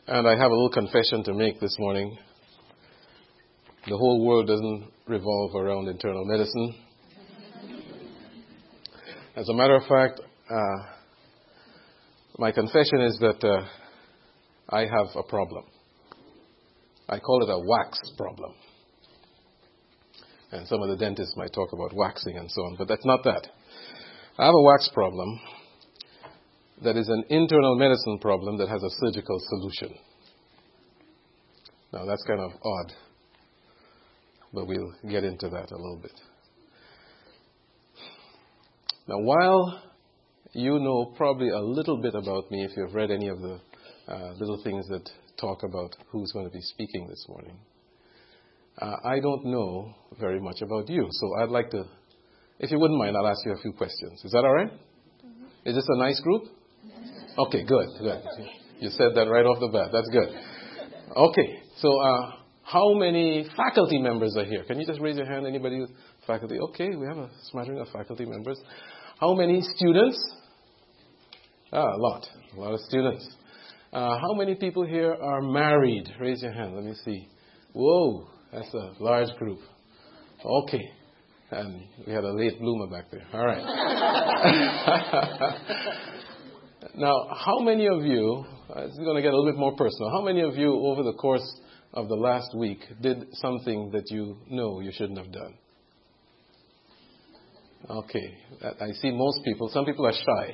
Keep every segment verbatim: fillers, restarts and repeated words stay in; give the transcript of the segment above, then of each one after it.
And I have a little confession to make this morning. The whole world doesn't revolve around internal medicine. As a matter of fact, uh, my confession is that uh, I have a problem. I call it a wax problem. And some of the dentists might talk about waxing and so on, but that's not that. I have a wax problem that is an internal medicine problem that has a surgical solution. Now that's kind of odd, but we'll get into that a little bit. Now while you know probably a little bit about me if you've read any of the uh, little things that talk about who's going to be speaking this morning, uh, I don't know very much about you. So I'd like to, if you wouldn't mind, I'll ask you a few questions. Is that all right? Mm-hmm. Is this a nice group? Okay, good, good. You said that right off the bat. That's good. Okay, so uh, how many faculty members are here? Can you just raise your hand? Anybody faculty? Okay, we have a smattering of faculty members. How many students? Ah, a lot. A lot of students. Uh, how many people here are married? Raise your hand. Let me see. Whoa, that's a large group. Okay. And we had a late bloomer back there. All right. Now, how many of you, uh, it's going to get a little bit more personal, how many of you over the course of the last week did something that you know you shouldn't have done? Okay, I see most people. Some people are shy.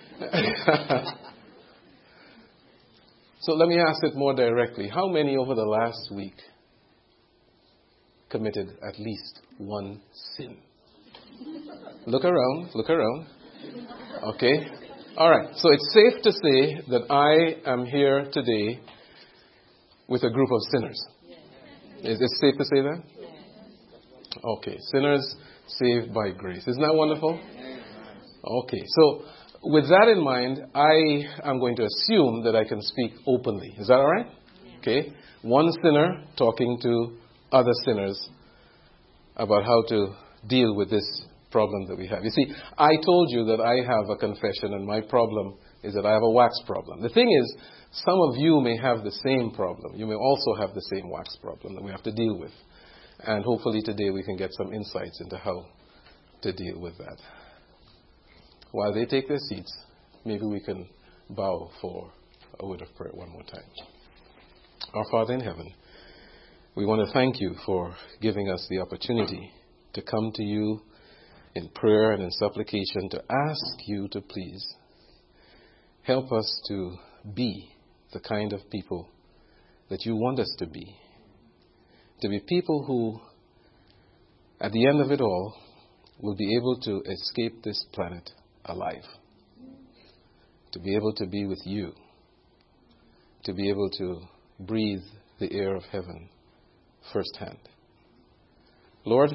So let me ask it more directly. How many over the last week committed at least one sin? Look around, look around. Okay. All right. So it's safe to say that I am here today with a group of sinners. Is it safe to say that? Okay. Sinners saved by grace. Isn't that wonderful? Okay. So with that in mind, I am going to assume that I can speak openly. Is that all right? Okay. One sinner talking to other sinners about how to deal with this problem that we have. You see, I told you that I have a confession, and my problem is that I have a wax problem. The thing is, some of you may have the same problem. You may also have the same wax problem that we have to deal with. And hopefully today we can get some insights into how to deal with that. While they take their seats, maybe we can bow for a word of prayer one more time. Our Father in heaven, we want to thank you for giving us the opportunity to come to you in prayer and in supplication to ask you to please help us to be the kind of people that you want us to be. To be people who, at the end of it all, will be able to escape this planet alive. To be able to be with you. To be able to breathe the air of heaven firsthand. Lord,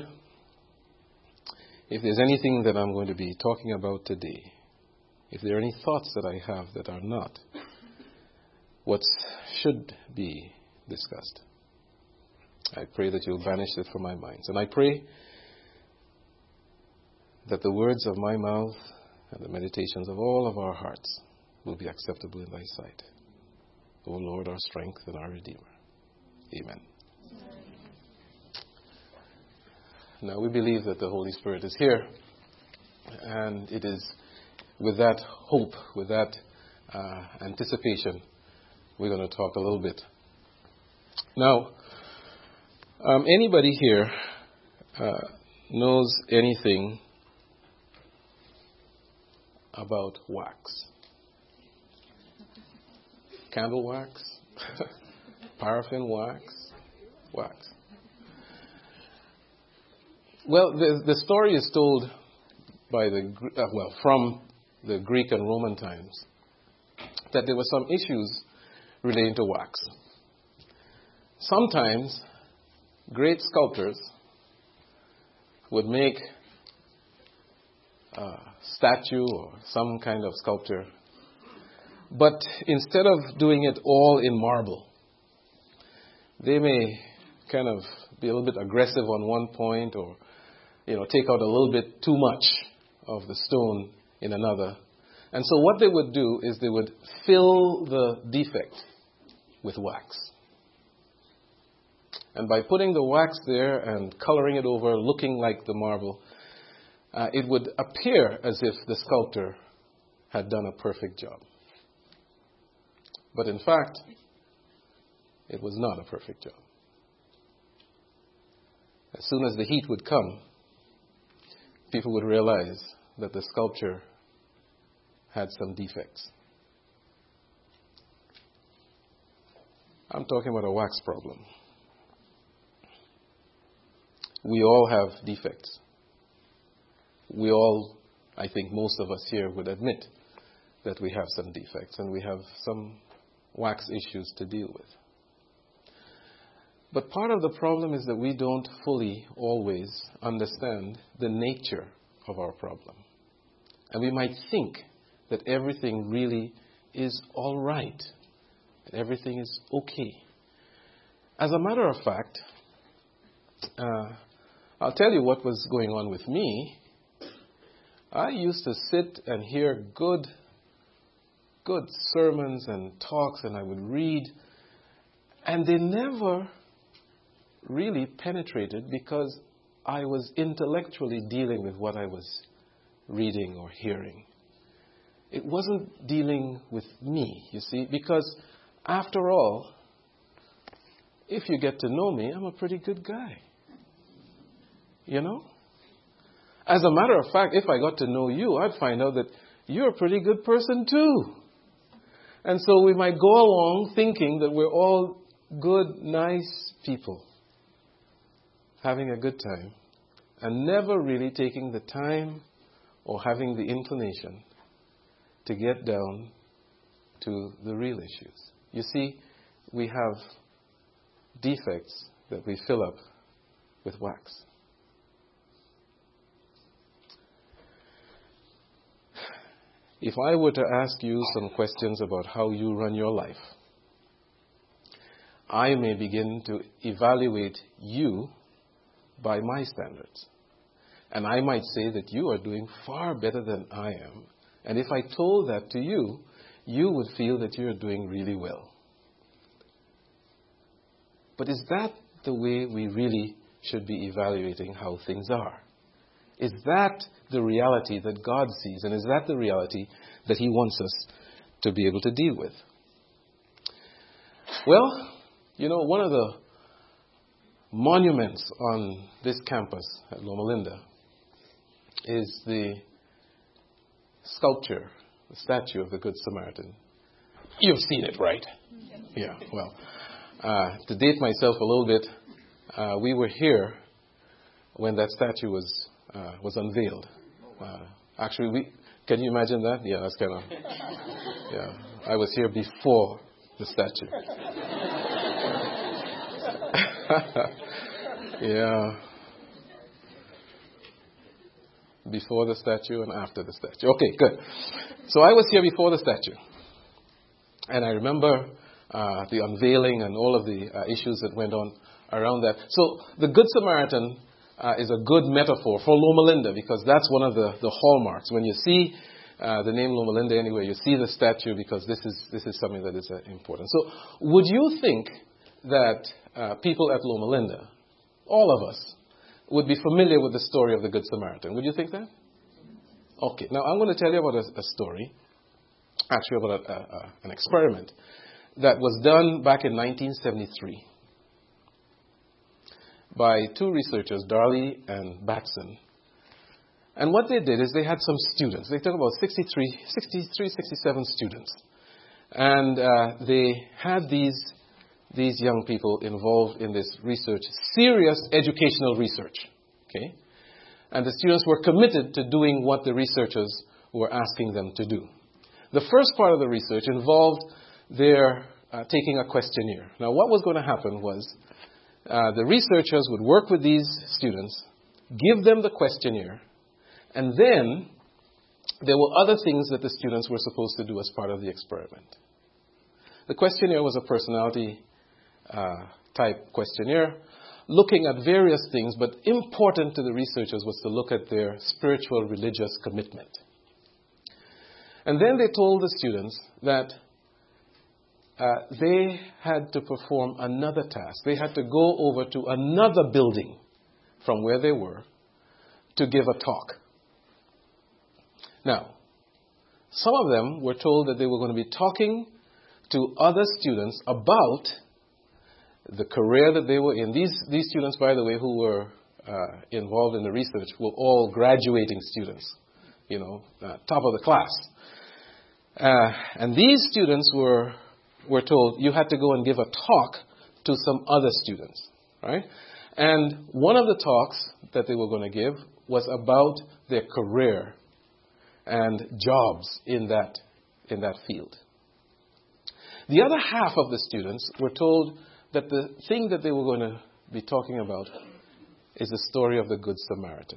if there's anything that I'm going to be talking about today, if there are any thoughts that I have that are not what should be discussed, I pray that you'll banish it from my mind. And I pray that the words of my mouth and the meditations of all of our hearts will be acceptable in thy sight. O Lord, our strength and our Redeemer. Amen. Now, we believe that the Holy Spirit is here, and it is with that hope, with that uh, anticipation, we're going to talk a little bit. Now, um, anybody here uh, knows anything about wax? Candle wax? Paraffin wax? Wax. Well, the, the story is told by the uh, well from the Greek and Roman times that there were some issues relating to wax. Sometimes great sculptors would make a statue or some kind of sculpture, but instead of doing it all in marble, they may kind of be a little bit aggressive on one point, or you know, take out a little bit too much of the stone in another. And so what they would do is they would fill the defect with wax. And by putting the wax there and coloring it over, looking like the marble, uh, it would appear as if the sculptor had done a perfect job. But in fact, it was not a perfect job. As soon as the heat would come, people would realize that the sculpture had some defects. I'm talking about a wax problem. We all have defects. We all, I think most of us here would admit that we have some defects and we have some wax issues to deal with. But part of the problem is that we don't fully always understand the nature of our problem. And we might think that everything really is all right, that everything is okay. As a matter of fact, uh, I'll tell you what was going on with me. I used to sit and hear good, good sermons and talks, and I would read, and they never really penetrated because I was intellectually dealing with what I was reading or hearing. It wasn't dealing with me, you see, because after all, if you get to know me, I'm a pretty good guy. You know? As a matter of fact, if I got to know you, I'd find out that you're a pretty good person too. And so we might go along thinking that we're all good, nice people, having a good time, and never really taking the time or having the inclination to get down to the real issues. You see, we have defects that we fill up with wax. If I were to ask you some questions about how you run your life, I may begin to evaluate you by my standards. And I might say that you are doing far better than I am. And if I told that to you, you would feel that you're doing really well. But is that the way we really should be evaluating how things are? Is that the reality that God sees? And is that the reality that He wants us to be able to deal with? Well, you know, one of the monuments on this campus at Loma Linda is the sculpture, the statue of the Good Samaritan. You've seen it, right? Yeah, well, uh, to date myself a little bit, uh, we were here when that statue was uh, was unveiled. Uh, actually, we can you imagine that? Yeah, that's kind of, yeah. I was here before the statue. Yeah. Before the statue and after the statue. Okay, good. So I was here before the statue. And I remember uh, the unveiling and all of the uh, issues that went on around that. So the Good Samaritan uh, is a good metaphor for Loma Linda because that's one of the, the hallmarks. When you see uh, the name Loma Linda anywhere, you see the statue because this is this is something that is uh, important. So would you think that uh, people at Loma Linda, all of us, would be familiar with the story of the Good Samaritan? Would you think that? Okay, now I'm going to tell you about a, a story, actually about a, a, a, an experiment that was done back in nineteen seventy-three by two researchers, Darley and Batson. And what they did is they had some students. They took about sixty-three, sixty-three, sixty-seven students. And uh, they had these these young people involved in this research, serious educational research. Okay? And the students were committed to doing what the researchers were asking them to do. The first part of the research involved their uh, taking a questionnaire. Now, what was going to happen was uh, the researchers would work with these students, give them the questionnaire, and then there were other things that the students were supposed to do as part of the experiment. The questionnaire was a personality Uh, type questionnaire, looking at various things, but important to the researchers was to look at their spiritual religious commitment. And then they told the students that uh, they had to perform another task. They had to go over to another building from where they were to give a talk. Now, some of them were told that they were going to be talking to other students about the career that they were in. These, these students, by the way, who were uh, involved in the research were all graduating students, you know, uh, top of the class. Uh, and these students were, were told you had to go and give a talk to some other students, right? And one of the talks that they were going to give was about their career and jobs in that, in that field. The other half of the students were told that the thing that they were going to be talking about is the story of the Good Samaritan.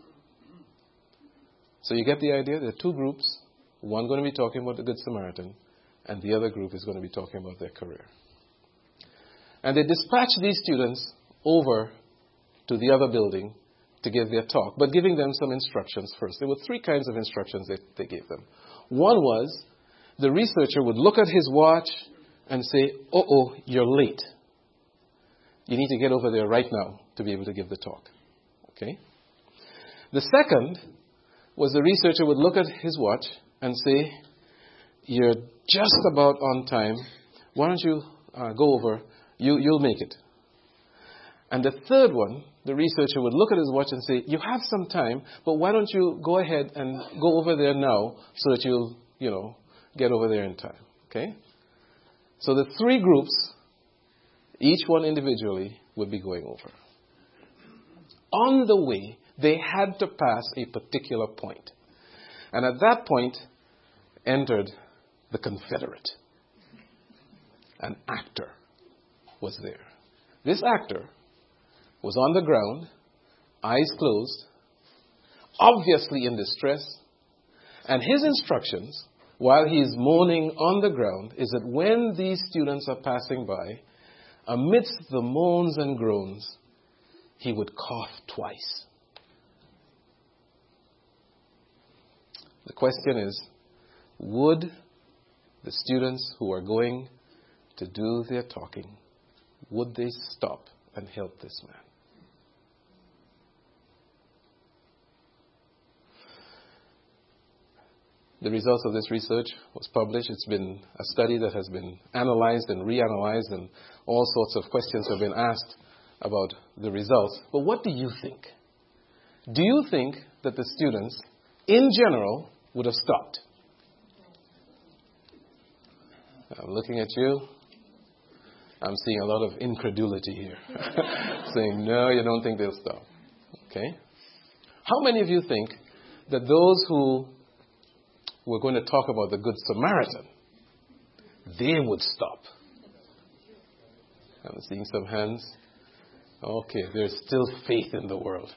So you get the idea? There are two groups. One going to be talking about the Good Samaritan, and the other group is going to be talking about their career. And they dispatched these students over to the other building to give their talk, but giving them some instructions first. There were three kinds of instructions that they gave them. One was the researcher would look at his watch and say, uh-oh, you're late. You need to get over there right now to be able to give the talk. Okay? The second was the researcher would look at his watch and say, you're just about on time. Why don't you uh, go over? You, you'll make it. And the third one, the researcher would look at his watch and say, you have some time, but why don't you go ahead and go over there now so that you'll, you know, get over there in time. Okay? So the three groups, each one individually, would be going over. On the way, they had to pass a particular point. And at that point, entered the Confederate. An actor was there. This actor was on the ground, eyes closed, obviously in distress, and his instructions, while he is moaning on the ground, is that when these students are passing by, amidst the moans and groans, he would cough twice. The question is, would the students who are going to do their talking, would they stop and help this man? The results of this research was published. It's been a study that has been analyzed and reanalyzed, and all sorts of questions have been asked about the results. But what do you think? Do you think that the students, in general, would have stopped? I'm looking at you. I'm seeing a lot of incredulity here. Saying, no, you don't think they'll stop. Okay? How many of you think that those who were going to talk about the Good Samaritan, they would stop? I'm seeing some hands. Okay, there's still faith in the world.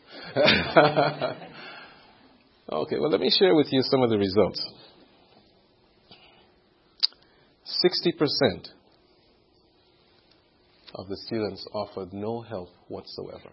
Okay, well, let me share with you some of the results. sixty percent of the students offered no help whatsoever.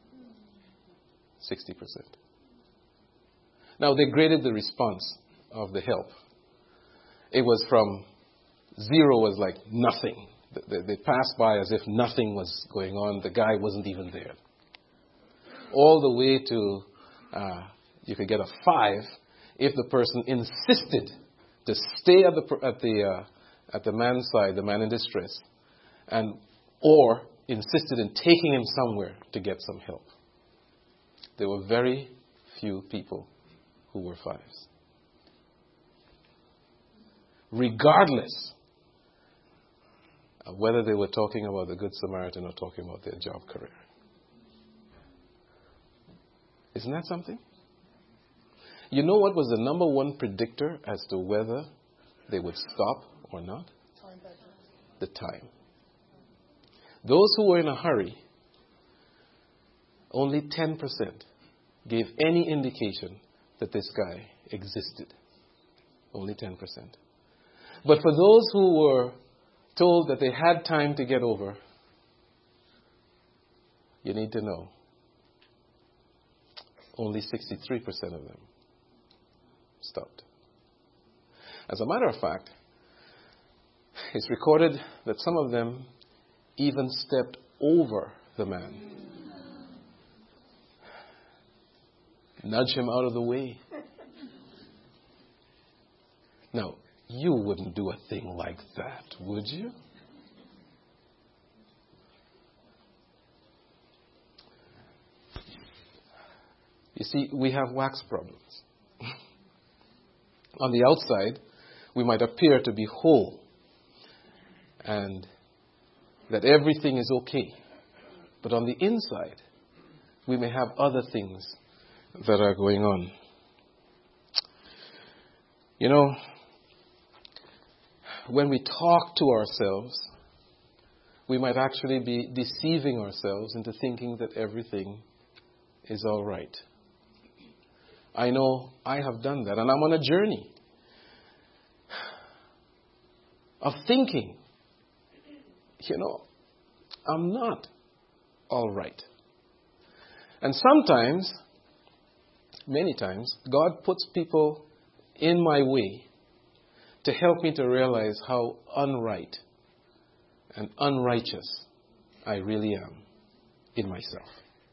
sixty percent. Now, they graded the response of the help. It was from zero was like nothing. They, they passed by as if nothing was going on. The guy wasn't even there. All the way to, uh, you could get a five if the person insisted to stay at the at the uh, at the man's side, the man in distress, and or insisted in taking him somewhere to get some help. There were very few people who were fives. Regardless of whether they were talking about the Good Samaritan or talking about their job career. Isn't that something? You know what was the number one predictor as to whether they would stop or not? The time. Those who were in a hurry, only ten percent gave any indication that this guy existed. Only ten percent. But for those who were told that they had time to get over, you need to know, only sixty-three percent of them stopped. As a matter of fact, It's recorded that some of them even stepped over the man. Nudge him out of the way. Now, you wouldn't do a thing like that, would you? You see, we have wax problems. On the outside, we might appear to be whole and that everything is okay. But on the inside, we may have other things that are going on. You know, when we talk to ourselves, we might actually be deceiving ourselves into thinking that everything is all right. I know I have done that, and I'm on a journey of thinking, you know, I'm not all right. And sometimes, many times, God puts people in my way to help me to realize how unright and unrighteous I really am in myself.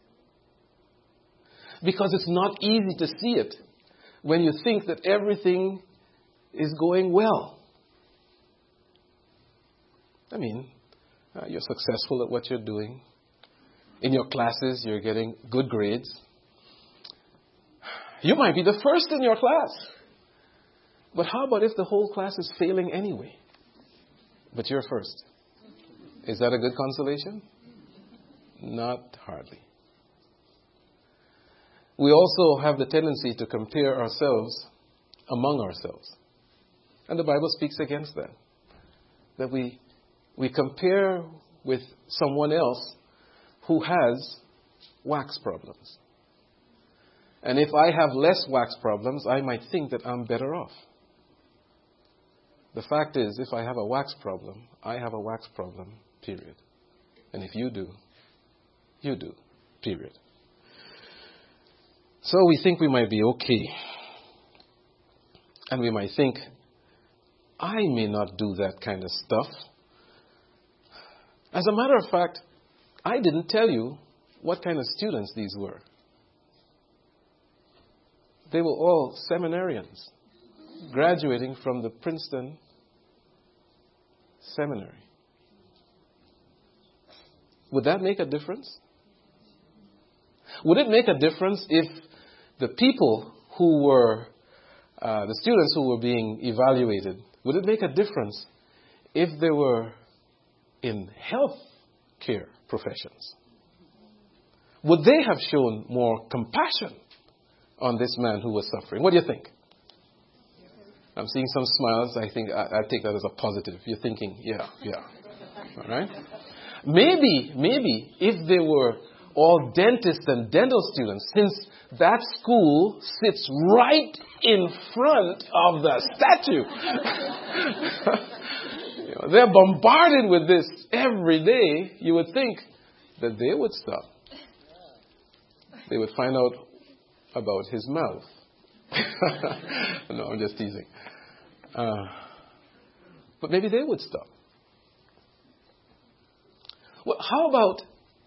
Because it's not easy to see it when you think that everything is going well. I mean, uh, you're successful at what you're doing. In your classes, you're getting good grades. You might be the first in your class. But how about if the whole class is failing anyway? But you're first. Is that a good consolation? Not hardly. We also have the tendency to compare ourselves among ourselves. And the Bible speaks against that. That we, we compare with someone else who has wax problems. And if I have less wax problems, I might think that I'm better off. The fact is, if I have a wax problem, I have a wax problem, period. And if you do, you do, period. So we think we might be okay. And we might think, I may not do that kind of stuff. As a matter of fact, I didn't tell you what kind of students these were. They were all seminarians, graduating from the Princeton Seminary. Would that make a difference? Would it make a difference if the people who were, uh, the students who were being evaluated, would it make a difference if they were in health care professions? Would they have shown more compassion on this man who was suffering? What do you think? I'm seeing some smiles. I think I, I take that as a positive. You're thinking, yeah, yeah. All right? Maybe, maybe if they were all dentists and dental students, since that school sits right in front of the statue. You know, they're bombarded with this every day. You would think that they would stop. They would find out about his mouth. No, I'm just teasing. Uh, but maybe they would stop. Well, how about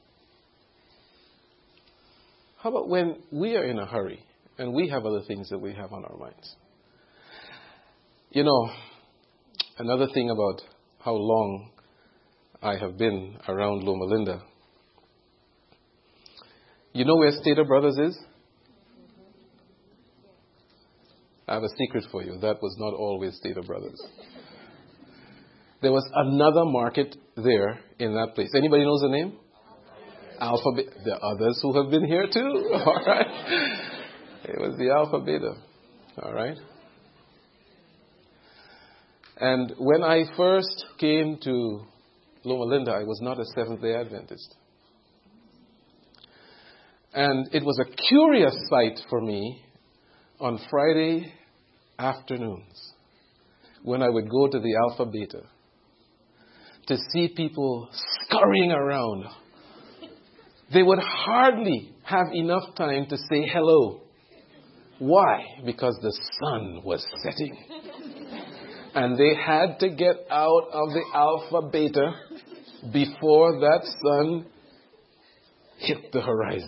how about when we are in a hurry and we have other things that we have on our minds? You know, another thing about how long I have been around Loma Linda. You know where Stater Brothers is? I have a secret for you. That was not always Stater Brothers. There was another market there in that place. Anybody knows the name? Alpha Beta. There are others who have been here too. All right. It was the Alpha Beta. All right. And when I first came to Loma Linda, I was not a Seventh-day Adventist. And it was a curious sight for me on Friday afternoons when I would go to the Alpha Beta to see people scurrying around. They would hardly have enough time to say hello. Why? Because the sun was setting. And they had to get out of the Alpha Beta before that sun hit the horizon.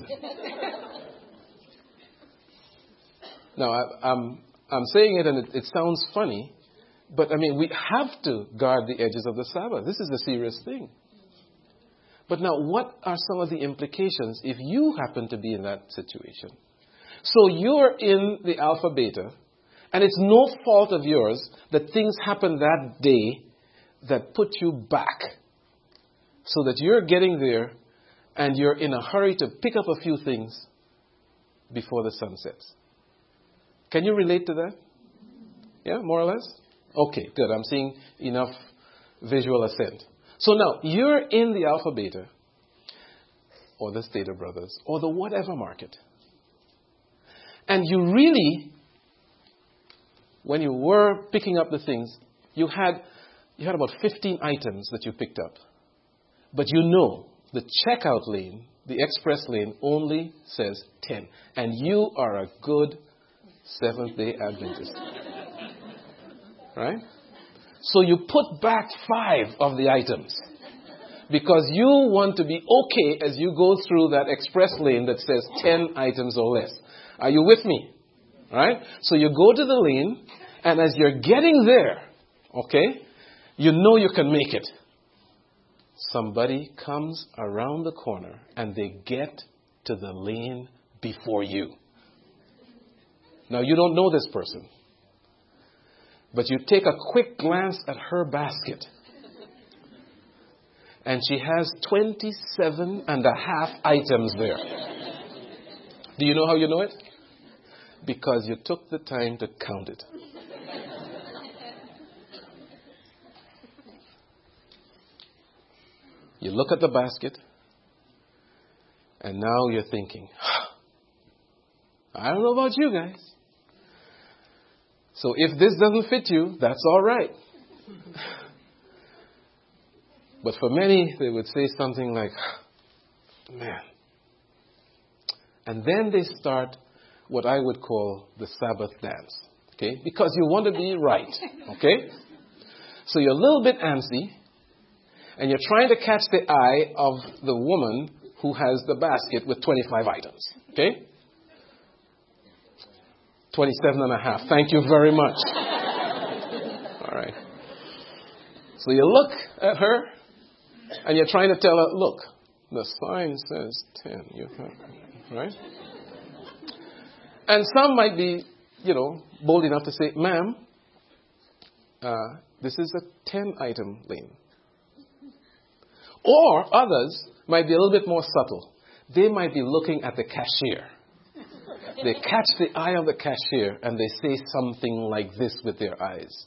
Now, I, I'm, I'm saying it and it, it sounds funny, but I mean, we have to guard the edges of the Sabbath. This is a serious thing. But now, what are some of the implications if you happen to be in that situation? So you're in the Alpha Beta, and it's no fault of yours that things happen that day that put you back. So that you're getting there, and you're in a hurry to pick up a few things before the sun sets. Can you relate to that? Yeah, more or less? Okay, good. I'm seeing enough visual assent. So now, you're in the Alpha Beta, or the Stater Brothers, or the whatever market. And you really, when you were picking up the things, you had, you had about fifteen items that you picked up. But you know, the checkout lane, the express lane, only says ten. And you are a good Seventh-day Adventist. Right? So you put back five of the items. Because you want to be okay as you go through that express lane that says ten items or less. Are you with me? Right? So you go to the lane, and as you're getting there, okay, you know you can make it. Somebody comes around the corner and they get to the lane before you. Now, you don't know this person, but you take a quick glance at her basket, and she has twenty-seven and a half items there. Do you know how you know it? Because you took the time to count it. You look at the basket, and now you're thinking, I don't know about you guys. So if this doesn't fit you, that's all right. But for many, they would say something like, man. And then they start what I would call the Sabbath dance. Okay? Because you want to be right. Okay? So you're a little bit antsy, and you're trying to catch the eye of the woman who has the basket with twenty-five items. Okay? twenty-seven and a half. Thank you very much. All right. So you look at her, and you're trying to tell her, look, the sign says ten. You have, right? And some might be, you know, bold enough to say, ma'am, uh, this is a ten-item lane. Or others might be a little bit more subtle. They might be looking at the cashier. They catch the eye of the cashier and they say something like this with their eyes.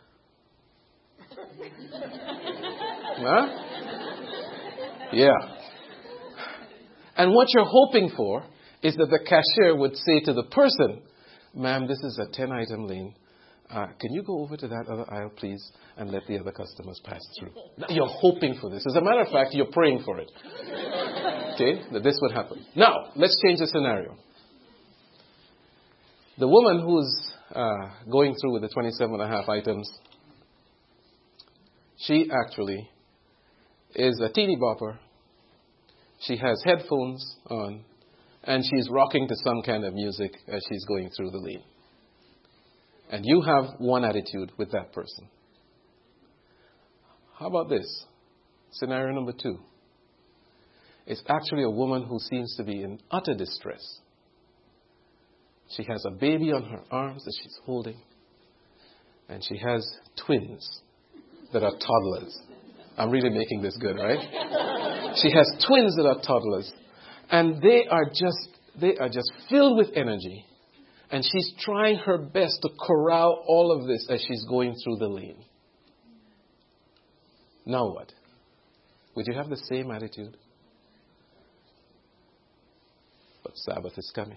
Huh? Yeah. And what you're hoping for is that the cashier would say to the person, ma'am, this is a ten-item lane. Uh, can you go over to that other aisle, please, and let the other customers pass through? You're hoping for this. As a matter of fact, you're praying for it. Okay? That this would happen. Now, let's change the scenario. The woman who's uh, going through with the twenty-seven and a half items, she actually is a teeny bopper. She has headphones on, and she's rocking to some kind of music as she's going through the lane. And you have one attitude with that person. How about this? Scenario number two. It's actually a woman who seems to be in utter distress. She has a baby on her arms that she's holding. And she has twins that are toddlers. I'm really making this good, right? She has twins that are toddlers. And they are just, they are just filled with energy. And she's trying her best to corral all of this as she's going through the lane. Now what? Would you have the same attitude? But Sabbath is coming.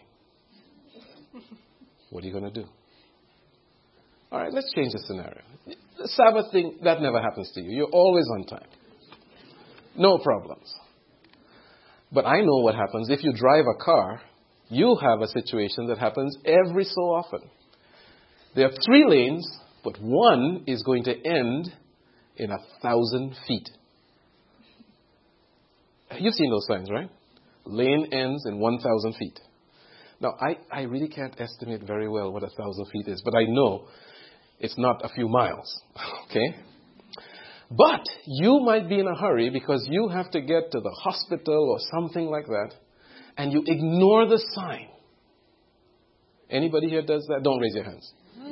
What are you going to do? All right, let's change the scenario. The Sabbath thing, that never happens to you. You're always on time. No problems. But I know what happens if you drive a car. You have a situation that happens every so often. There are three lanes But one is going to end in a thousand feet. You've seen those signs, right? Lane ends in one thousand feet. Now, I, I really can't estimate very well what a thousand feet is, but I know it's not a few miles. Okay? But you might be in a hurry because you have to get to the hospital or something like that, and you ignore the sign. Anybody here does that? Don't raise your hands.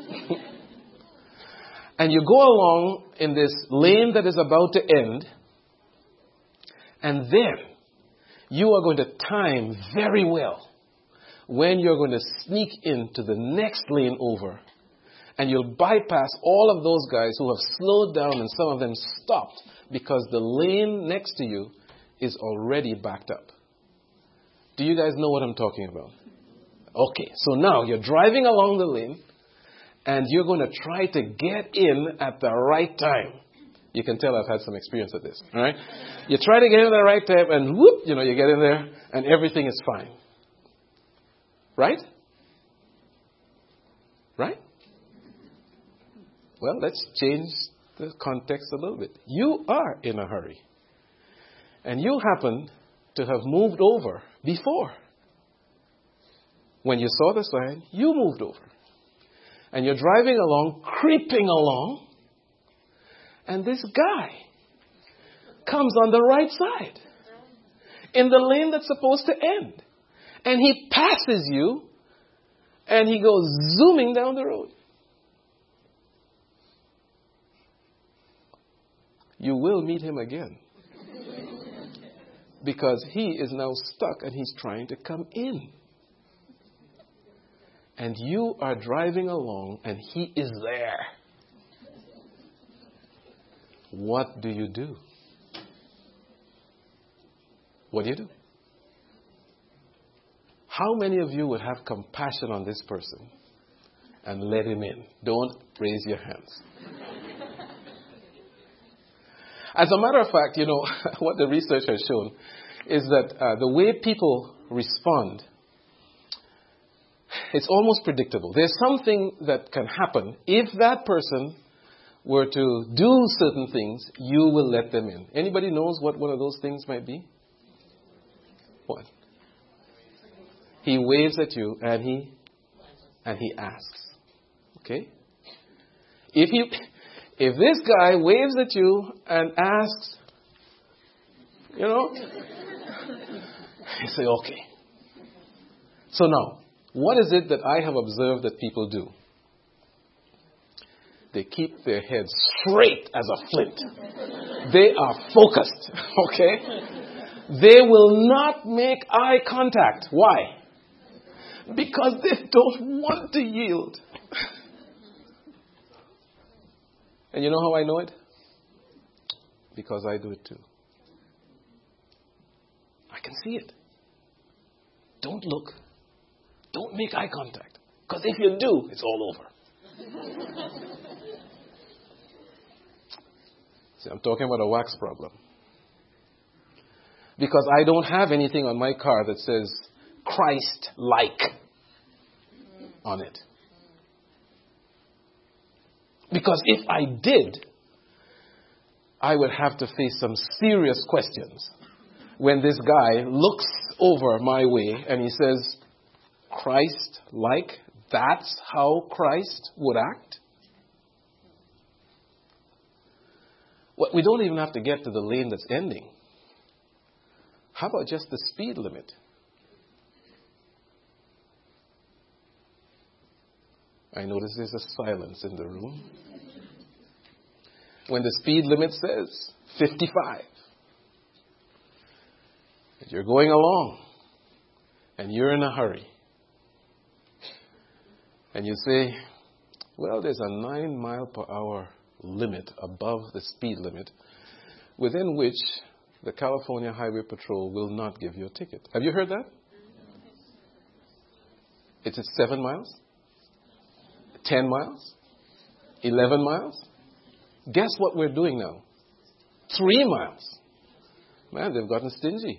And you go along in this lane that is about to end, and then you are going to time very well when you're going to sneak into the next lane over, and you'll bypass all of those guys who have slowed down and some of them stopped because the lane next to you is already backed up. Do you guys know what I'm talking about? Okay, so now you're driving along the lane and you're going to try to get in at the right time. You can tell I've had some experience at this, all right? You try to get in at the right time and whoop, you know, you get in there and everything is fine. Right? Right? Well, let's change the context a little bit. You are in a hurry. And you happen to have moved over before. When you saw the sign, you moved over. And you're driving along, creeping along, and this guy comes on the right side in the lane that's supposed to end. And he passes you, and he goes zooming down the road. You will meet him again. Because he is now stuck and he's trying to come in. And you are driving along and he is there. What do you do? What do you do? How many of you would have compassion on this person and let him in? Don't raise your hands. As a matter of fact, you know, what the research has shown is that uh, the way people respond, it's almost predictable. There's something that can happen. If that person were to do certain things, you will let them in. Anybody knows what one of those things might be? What? He waves at you and he and he asks. Okay? If you if this guy waves at you and asks, you know, you say, okay. So now, what is it that I have observed that people do? They keep their heads straight as a flint. They are focused. Okay? They will not make eye contact. Why? Because they don't want to yield. And you know how I know it? Because I do it too. I can see it. Don't look. Don't make eye contact. Because if you do, it's all over. See, I'm talking about a wax problem. Because I don't have anything on my car that says Christ-like on it. Because if I did, I would have to face some serious questions when this guy looks over my way and he says, Christ-like, that's how Christ would act? Well, we don't even have to get to the lane that's ending. How about just the speed limit? I notice there's a silence in the room. When the speed limit says fifty-five, and you're going along, and you're in a hurry, and you say, well, there's a nine mile per hour limit above the speed limit, within which the California Highway Patrol will not give you a ticket. Have you heard that? It's at seven miles? Ten miles? Eleven miles? Guess what we're doing now? Three miles. Man, they've gotten stingy.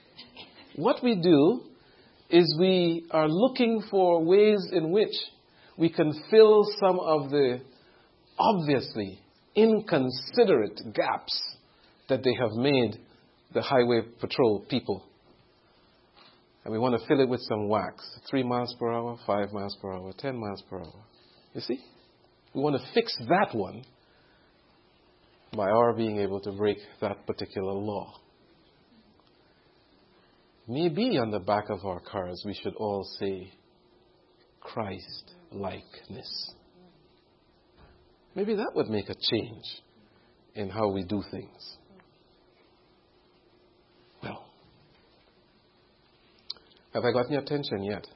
What we do is we are looking for ways in which we can fill some of the obviously inconsiderate gaps that they have made the highway patrol people. And we want to fill it with some wax. Three miles per hour, five miles per hour, ten miles per hour. You see? We want to fix that one by our being able to break that particular law. Maybe on the back of our cars we should all say Christ-likeness. Maybe that would make a change in how we do things. Well, have I gotten your attention yet?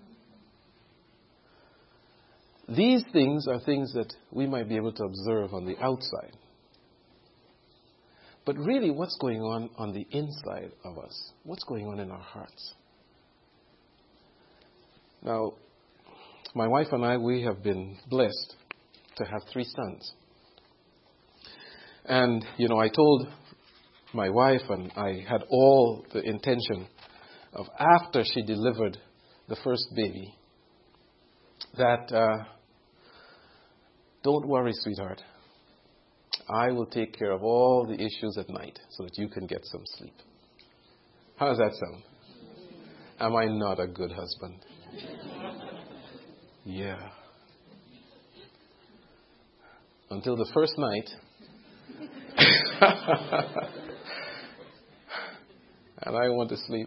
These things are things that we might be able to observe on the outside. But really, what's going on on the inside of us? What's going on in our hearts? Now, my wife and I, we have been blessed to have three sons. And, you know, I told my wife, and I had all the intention of, after she delivered the first baby, that uh, don't worry, sweetheart. I will take care of all the issues at night so that you can get some sleep. How does that sound? Am I not a good husband? Yeah. Until the first night. And I want to sleep.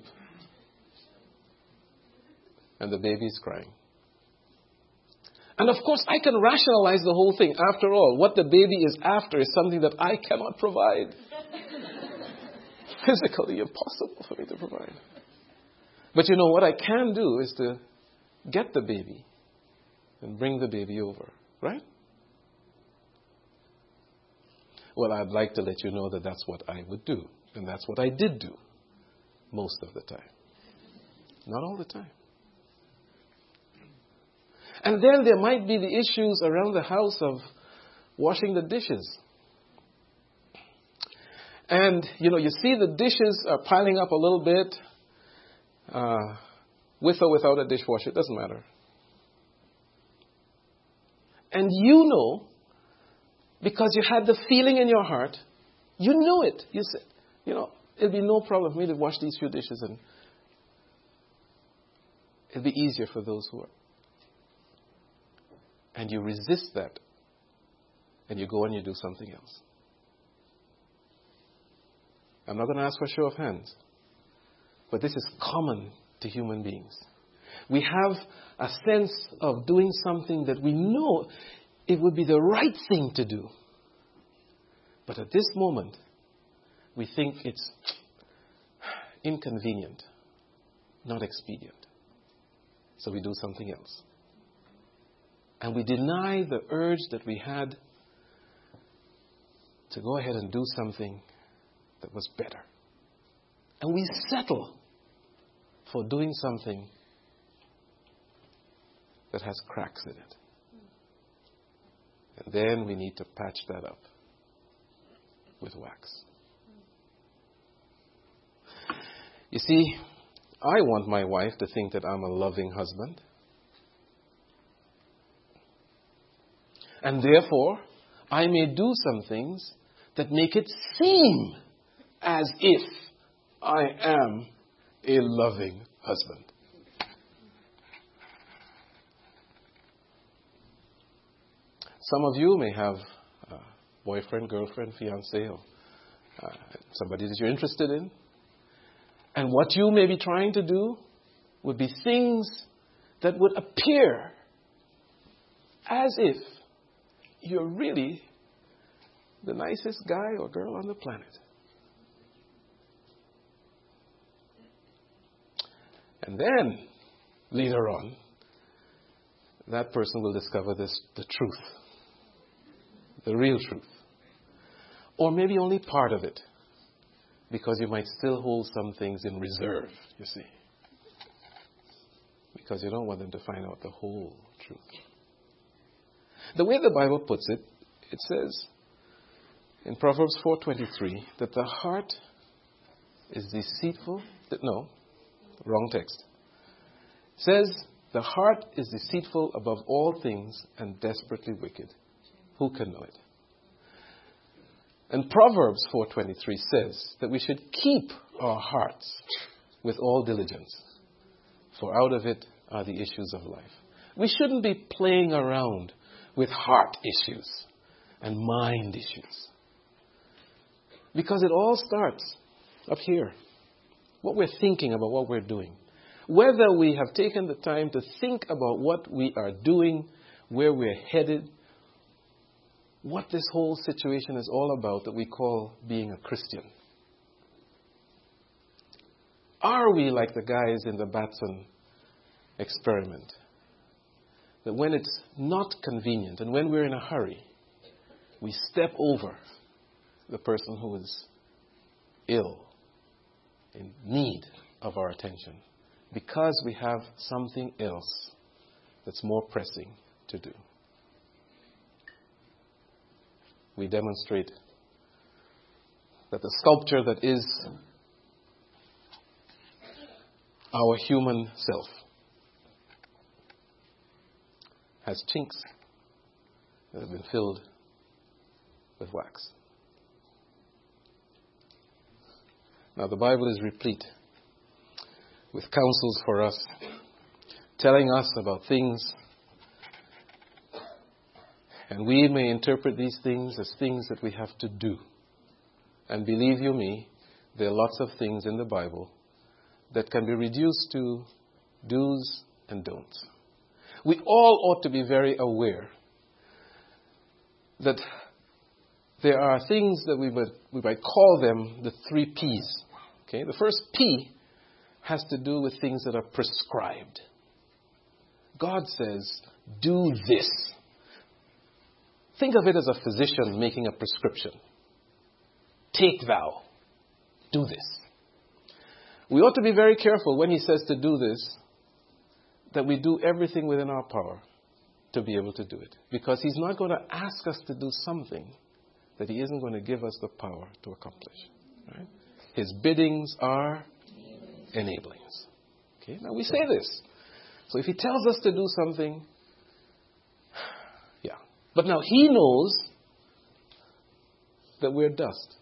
And the baby's crying. And of course, I can rationalize the whole thing. After all, what the baby is after is something that I cannot provide. Physically impossible for me to provide. But you know, what I can do is to get the baby and bring the baby over. Right? Well, I'd like to let you know that that's what I would do. And that's what I did do most of the time. Not all the time. And then there might be the issues around the house of washing the dishes. And, you know, you see the dishes are piling up a little bit, uh, with or without a dishwasher, it doesn't matter. And you know, because you had the feeling in your heart, you know it. You said, you know, it'll be no problem for me to wash these few dishes, and it'll be easier for those who are. And you resist that. And you go and you do something else. I'm not going to ask for a show of hands. But this is common to human beings. We have a sense of doing something that we know it would be the right thing to do. But at this moment, we think it's inconvenient, not expedient. So we do something else. And we deny the urge that we had to go ahead and do something that was better. And we settle for doing something that has cracks in it. And then we need to patch that up with wax. You see, I want my wife to think that I'm a loving husband. And therefore, I may do some things that make it seem as if I am a loving husband. Some of you may have a boyfriend, girlfriend, fiancé, or uh, somebody that you're interested in. And what you may be trying to do would be things that would appear as if you're really the nicest guy or girl on the planet. And then, later on, that person will discover this, the truth. The real truth. Or maybe only part of it. Because you might still hold some things in reserve, you see. Because you don't want them to find out the whole truth. The way the Bible puts it, it says in Proverbs four twenty-three that the heart is deceitful. No, wrong text. It says The heart is deceitful above all things and desperately wicked. Who can know it? And Proverbs four twenty-three says that we should keep our hearts with all diligence, for out of it are the issues of life. We shouldn't be playing around with heart issues and mind issues, because it all starts up here. What we're thinking about, what we're doing. Whether we have taken the time to think about what we are doing, where we're headed, what this whole situation is all about that we call being a Christian. Are we like the guys in the Batson experiment? That when it's not convenient and when we're in a hurry, we step over the person who is ill, in need of our attention, because we have something else that's more pressing to do. We demonstrate that the sculpture that is our human self has chinks that have been filled with wax. Now, the Bible is replete with counsels for us, telling us about things, and we may interpret these things as things that we have to do. And believe you me, there are lots of things in the Bible that can be reduced to do's and don'ts. We all ought to be very aware that there are things that we might, we might call them the three P's. Okay? The first P has to do with things that are prescribed. God says, do this. Think of it as a physician making a prescription. Take thou. Do this. We ought to be very careful when he says to do this, that we do everything within our power to be able to do it. Because he's not going to ask us to do something that he isn't going to give us the power to accomplish. Right? His biddings are enablings. Okay? Now we say this. So if he tells us to do something, yeah. But now he knows that we're dust.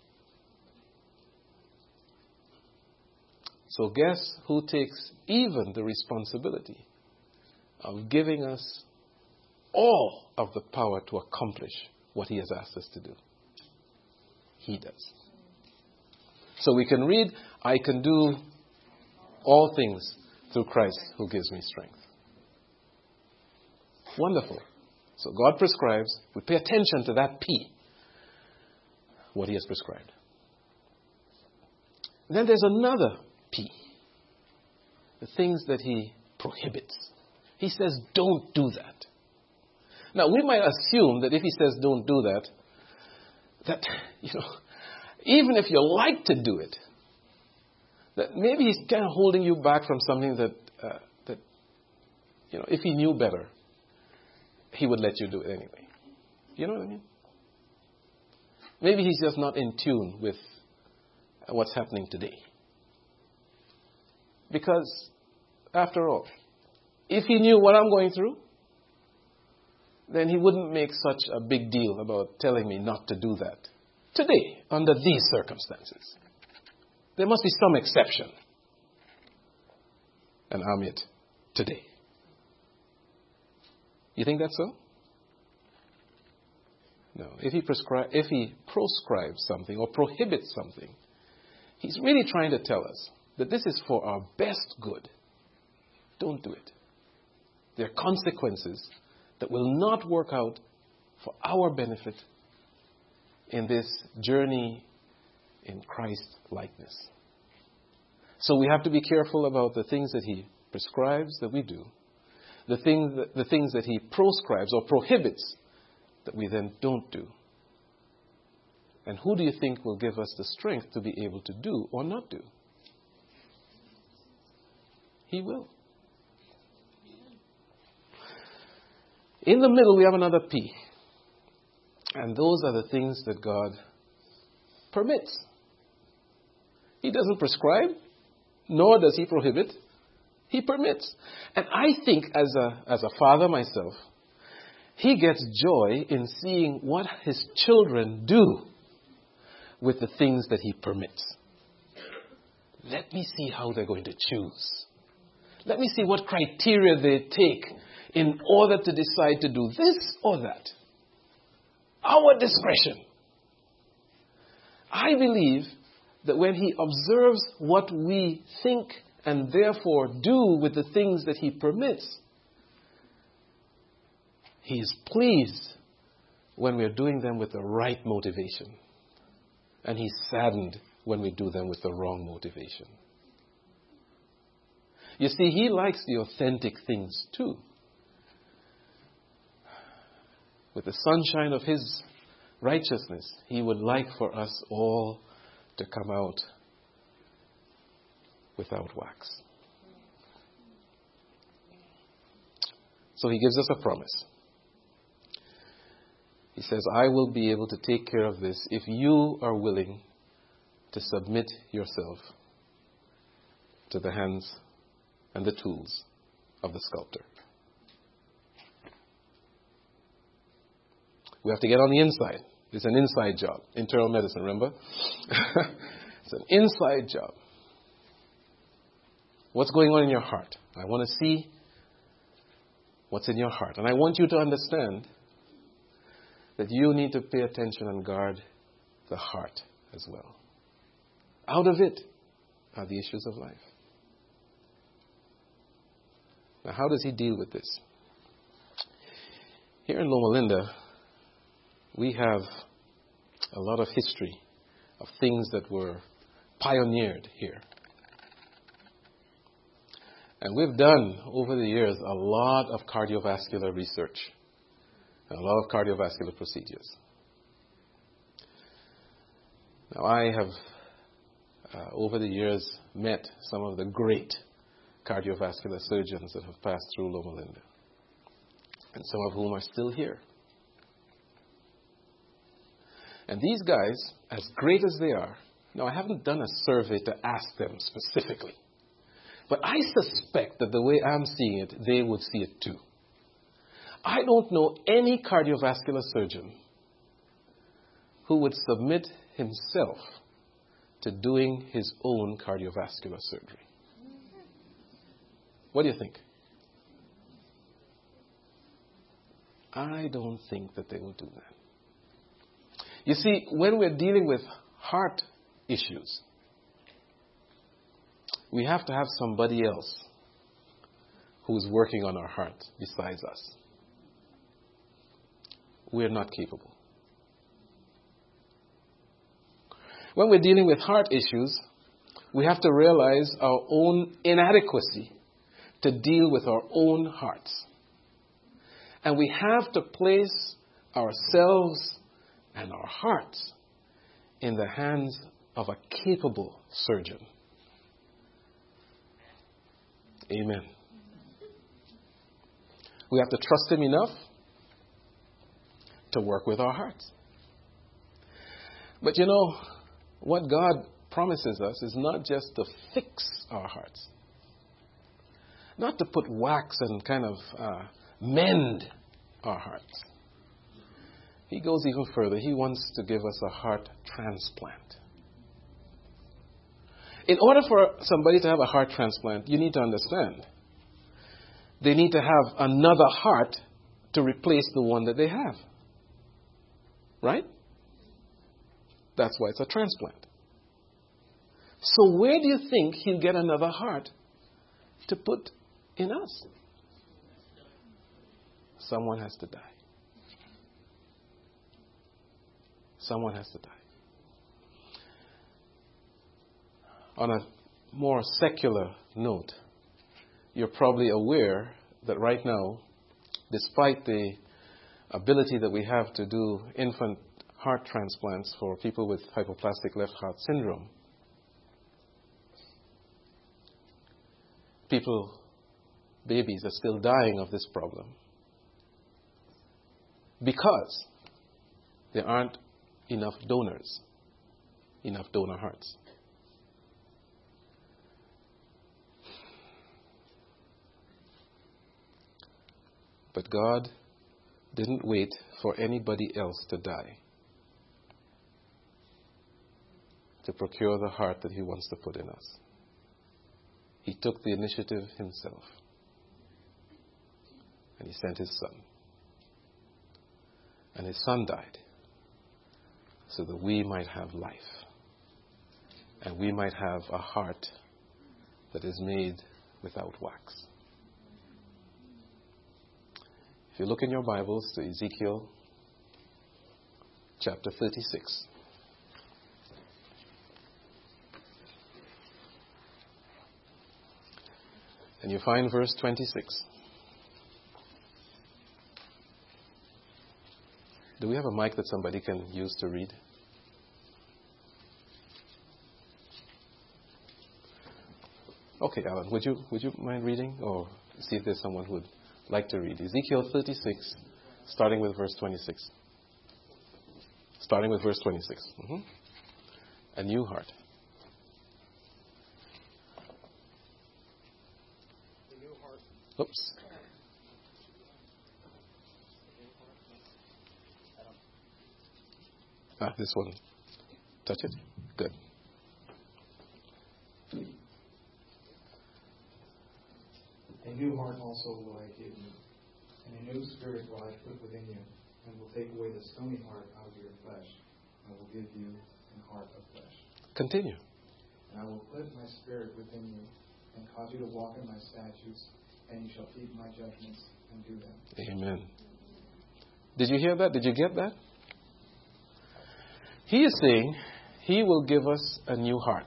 So guess who takes even the responsibility of giving us all of the power to accomplish what he has asked us to do? He does. So we can read, I can do all things through Christ who gives me strength. Wonderful. So God prescribes. We pay attention to that P, what he has prescribed. Then there's another P, the things that he prohibits. He says, don't do that. Now, we might assume that if he says don't do that, that, you know, even if you like to do it, that maybe he's kind of holding you back from something that, uh, that, you know, if he knew better, he would let you do it anyway. You know what I mean? Maybe he's just not in tune with what's happening today. Because, after all, if he knew what I'm going through, then he wouldn't make such a big deal about telling me not to do that today, under these circumstances. There must be some exception. And I'm it today. You think that's so? No. If he prescri- if he proscribes something or prohibits something, he's really trying to tell us that this is for our best good. Don't do it. There are consequences that will not work out for our benefit in this journey in Christ likeness. So we have to be careful about the things that he prescribes that we do, the, thing that, the things that he proscribes or prohibits that we then don't do. And who do you think will give us the strength to be able to do or not do? He will. In the middle, we have another P. And those are the things that God permits. He doesn't prescribe, nor does he prohibit. He permits. And I think as a, as a father myself, he gets joy in seeing what his children do with the things that he permits. Let me see how they're going to choose. Let me see what criteria they take in order to decide to do this or that. Our discretion. I believe that when he observes what we think and therefore do with the things that he permits, he is pleased when we're doing them with the right motivation. And he's saddened when we do them with the wrong motivation. You see, he likes the authentic things too. With the sunshine of his righteousness, he would like for us all to come out without wax. So he gives us a promise. He says, I will be able to take care of this if you are willing to submit yourself to the hands and the tools of the sculptor. We have to get on the inside. It's an inside job. Internal medicine, remember? It's an inside job. What's going on in your heart? I want to see what's in your heart. And I want you to understand that you need to pay attention and guard the heart as well. Out of it are the issues of life. Now, how does he deal with this? Here in Loma Linda, we have a lot of history of things that were pioneered here. And we've done, over the years, a lot of cardiovascular research and a lot of cardiovascular procedures. Now, I have, uh, over the years, met some of the great cardiovascular surgeons that have passed through Loma Linda, and some of whom are still here. And these guys, as great as they are, now I haven't done a survey to ask them specifically, but I suspect that the way I'm seeing it, they would see it too. I don't know any cardiovascular surgeon who would submit himself to doing his own cardiovascular surgery. What do you think? I don't think that they will do that. You see, when we're dealing with heart issues, we have to have somebody else who's working on our heart besides us. We're not capable. When we're dealing with heart issues, we have to realize our own inadequacy to deal with our own hearts. And we have to place ourselves and our hearts in the hands of a capable surgeon. Amen. We have to trust him enough to work with our hearts. But you know, what God promises us is not just to fix our hearts, not to put wax and kind of uh, mend our hearts. He goes even further. He wants to give us a heart transplant. In order for somebody to have a heart transplant, you need to understand they need to have another heart to replace the one that they have. Right? That's why it's a transplant. So where do you think he'll get another heart to put in us? Someone has to die. Someone has to die. On a more secular note, you're probably aware that right now, despite the ability that we have to do infant heart transplants for people with hypoplastic left heart syndrome, people, babies, are still dying of this problem because there aren't enough donors, enough donor hearts. But God didn't wait for anybody else to die to procure the heart that He wants to put in us. He took the initiative Himself. And He sent His Son. And His Son died so that we might have life. And we might have a heart that is made without wax. If you look in your Bibles to Ezekiel chapter thirty-six. And you find verse twenty-six. Do we have a mic that somebody can use to read? Okay, Alan, would you would you mind reading, or see if there's someone who would like to read Ezekiel thirty-six, starting with verse twenty-six. Starting with verse twenty-six. Mm-hmm. A new heart. A new heart. Oops. Ah, this one. Touch it. Good. A new heart also will I give you, and a new spirit will I put within you, and will take away the stony heart out of your flesh, and will give you an heart of flesh. Continue. And I will put my spirit within you, and cause you to walk in my statutes, and you shall keep my judgments and do them. Amen. Did you hear that? Did you get that? He is saying He will give us a new heart.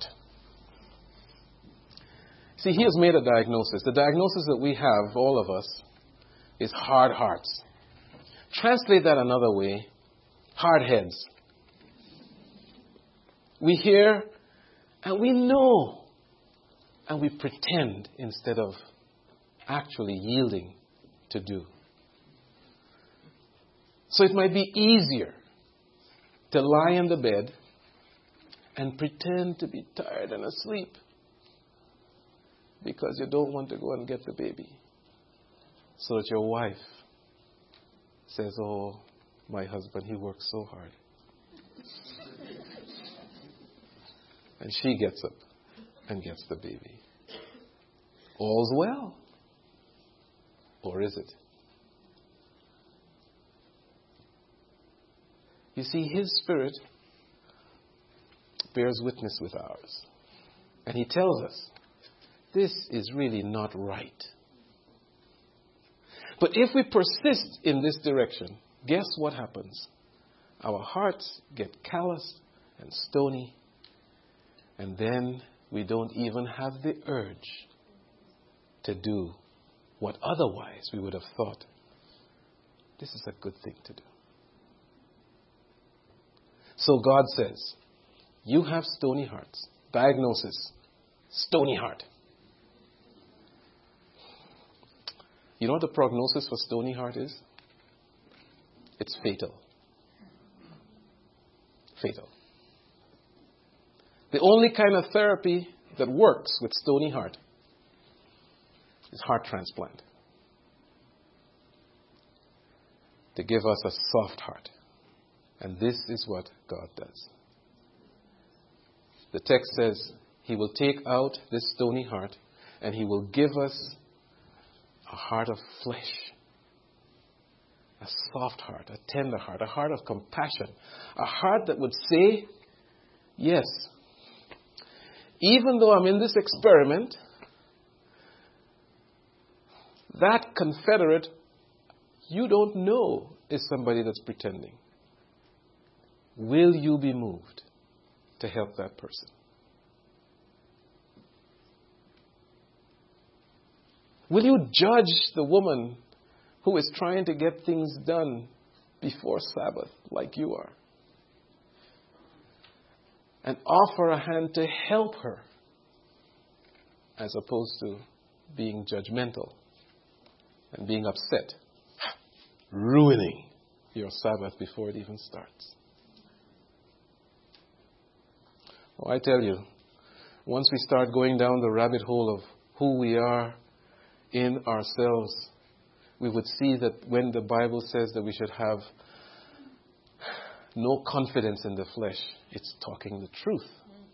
See, He has made a diagnosis. The diagnosis that we have, all of us, is hard hearts. Translate that another way, hard heads. We hear and we know and we pretend instead of actually yielding to do. So it might be easier to lie in the bed and pretend to be tired and asleep because you don't want to go and get the baby, so that your wife says, "Oh, my husband, he works so hard." And she gets up and gets the baby. All's well. Or is it? You see, His Spirit bears witness with ours. And He tells us, this is really not right. But if we persist in this direction, guess what happens? Our hearts get callous and stony, and then we don't even have the urge to do what otherwise we would have thought, this is a good thing to do. So God says, you have stony hearts. Diagnosis, stony heart. You know what the prognosis for stony heart is? It's fatal. Fatal. The only kind of therapy that works with stony heart is heart transplant. To give us a soft heart. And this is what God does. The text says, He will take out this stony heart and He will give us a heart of flesh. A soft heart, a tender heart, a heart of compassion. A heart that would say, yes, even though I'm in this experiment, that confederate you don't know is somebody that's pretending. Will you be moved to help that person? Will you judge the woman who is trying to get things done before Sabbath like you are? And offer a hand to help her as opposed to being judgmental and being upset, ruining your Sabbath before it even starts. Oh, I tell you, once we start going down the rabbit hole of who we are in ourselves we would see that when the Bible says that we should have no confidence in the flesh, it's talking the truth.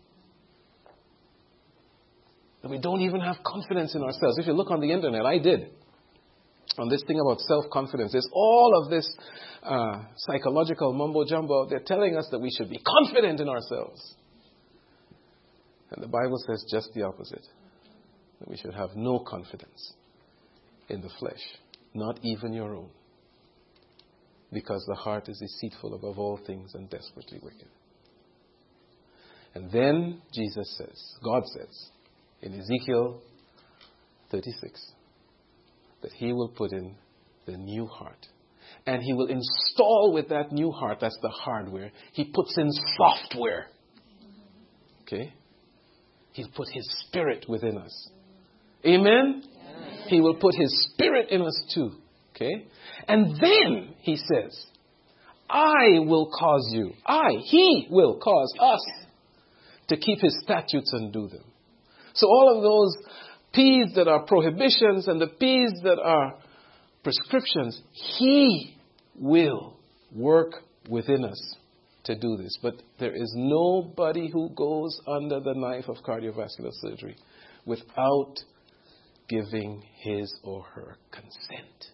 That we don't even have confidence in ourselves. If you look on the internet, I did, on this thing about self-confidence, there's all of this uh, psychological mumbo-jumbo. They're telling us that we should be confident in ourselves. And the Bible says just the opposite. That we should have no confidence in the flesh, not even your own. Because the heart is deceitful above all things and desperately wicked. And then Jesus says, God says, in Ezekiel thirty-six, that He will put in the new heart. And He will install with that new heart, that's the hardware, He puts in software. Okay? He'll put His Spirit within us. Amen? Yes. He will put His Spirit in us too. Okay? And then He says, I will cause you, I, He will cause us to keep His statutes and do them. So all of those P's that are prohibitions and the P's that are prescriptions, He will work within us to do this. But there is nobody who goes under the knife of cardiovascular surgery without giving his or her consent.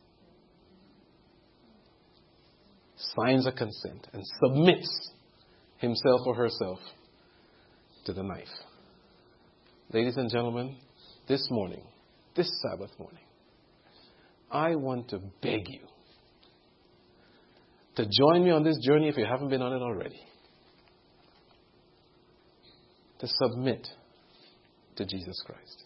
Signs a consent and submits himself or herself to the knife. Ladies and gentlemen, this morning, this Sabbath morning, I want to beg you to join me on this journey if you haven't been on it already. To submit to Jesus Christ.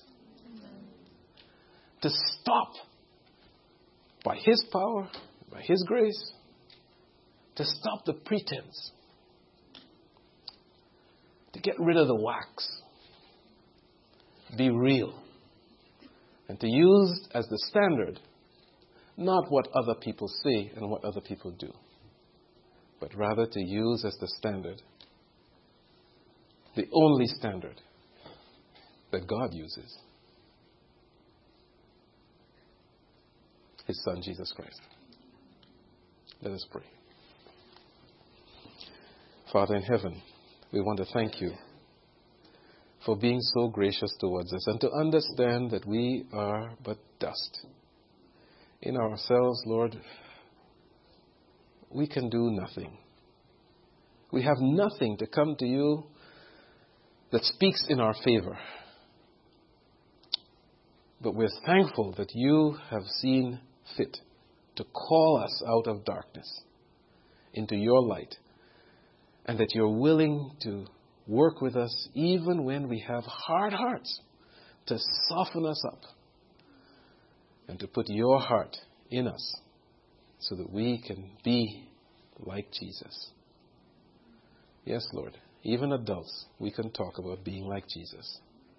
To stop by His power, by His grace, to stop the pretense. To get rid of the wax. Be real. And to use as the standard not what other people say and what other people do, but rather to use as the standard the only standard that God uses. His Son, Jesus Christ. Let us pray. Father in heaven, we want to thank You for being so gracious towards us and to understand that we are but dust. In ourselves, Lord, we can do nothing. We have nothing to come to You that speaks in our favor. But we're thankful that You have seen fit to call us out of darkness into Your light, and that You're willing to work with us even when we have hard hearts, to soften us up and to put Your heart in us so that we can be like Jesus. Yes, Lord, even adults, we can talk about being like Jesus.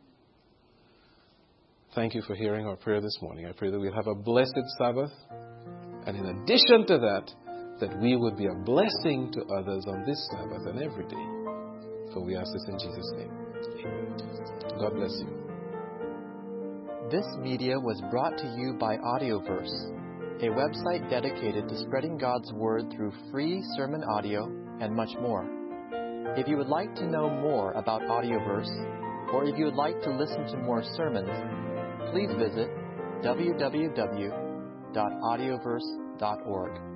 Thank You for hearing our prayer this morning. I pray that we'll have a blessed Sabbath, and in addition to that, that we would be a blessing to others on this Sabbath and every day. For we ask this in Jesus' name. Amen. God bless you. This media was brought to you by Audioverse, a website dedicated to spreading God's Word through free sermon audio and much more. If you would like to know more about Audioverse, or if you would like to listen to more sermons, please visit w w w dot audioverse dot org.